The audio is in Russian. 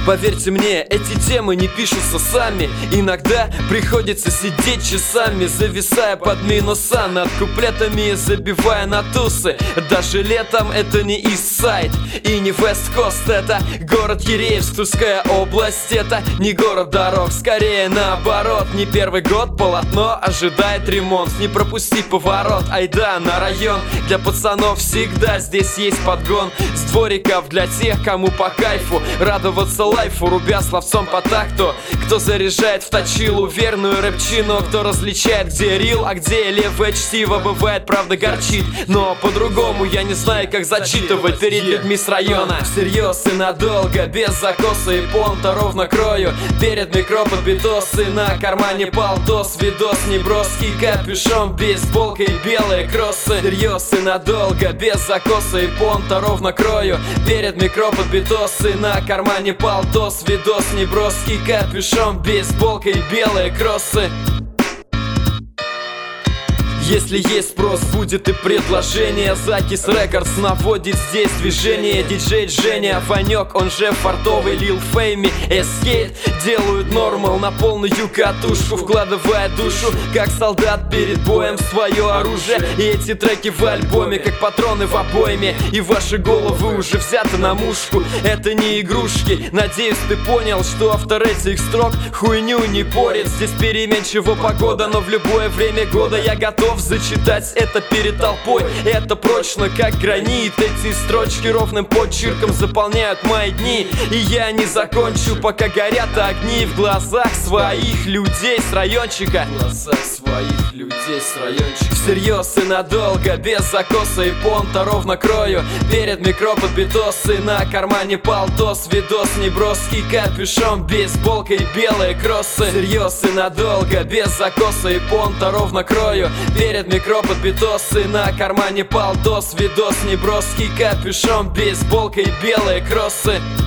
Поверьте мне, эти темы не пишутся сами. Иногда приходится сидеть часами, зависая под минуса над куплетами, забивая на тусы. Даже летом это не Ист-Сайд и не Вест-Кост, это город Киреевск, Тульская область. Это не город дорог, скорее наоборот. Не первый год полотно ожидает ремонт. Не пропусти поворот, айда на район. Для пацанов всегда здесь есть подгон. С двориков для тех, кому по кайфу радоваться лайфу, рубя словцом по такту. Кто заряжает в точилу верную рэпчину, кто различает, где рил, а где левое чтиво. Бывает, правда, горчит, но по-другому я не знаю, как зачитывать перед людьми с района. Всерьез и надолго, без закоса и понта, ровно крою перед микро под битосы. На кармане палтос, видос неброский, капюшон, бейсболка и белые кроссы. Всерьез и надолго, без закоса и понта, ровно крою перед микро под битосы. На кармане палтос, видос неброский, капюшон, бейсболка и белые кроссы. Если есть спрос, будет и предложение. Закис Рекордс наводит здесь движение. Диджей Женя, Ванек, он же фартовый Лил Фейми, Эскейт делают нормал на полную катушку, вкладывая душу, как солдат перед боем, в свое оружие. И эти треки в альбоме, как патроны в обойме. И ваши головы уже взяты на мушку. Это не игрушки, надеюсь, ты понял, что автор этих строк хуйню не порит. Здесь переменчива погода, но в любое время года я готов зачитать это перед толпой. Это прочно, как гранит. Эти строчки ровным почерком заполняют мои дни. И я не закончу, пока горят огни в глазах своих людей с райончика. В глазах своих людей с райончика. Всерьез и надолго, без закоса и понта, ровно крою перед микро под битосы. На кармане палтос, видос неброский, капюшон, бейсболка и белые кроссы. Всерьез и надолго, без закоса и понта, ровно крою перед микро под битосы. На кармане палтос, видос неброский, капюшон, бейсболка и белые кроссы.